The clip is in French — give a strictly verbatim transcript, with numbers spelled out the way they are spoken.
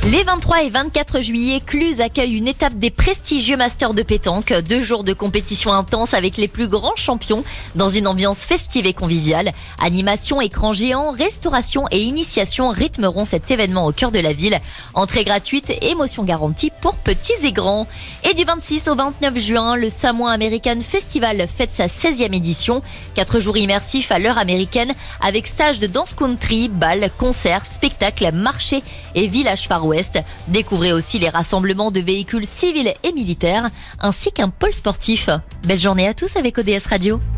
Les vingt-trois et vingt-quatre juillet, Cluses accueille une étape des prestigieux Masters de pétanque. Deux jours de compétition intense avec les plus grands champions dans une ambiance festive et conviviale. Animation, écran géant, restauration et initiation rythmeront cet événement au cœur de la ville. Entrée gratuite, émotion garantie pour petits et grands. Et du vingt-six au vingt-neuf juin, le Samoa American Festival fête sa seizième édition. Quatre jours immersifs à l'heure américaine avec stage de danse country, bal, concerts, spectacles, marchés et village Far West. Découvrez aussi les rassemblements de véhicules civils et militaires, ainsi qu'un pôle sportif. Belle journée à tous avec O D S Radio.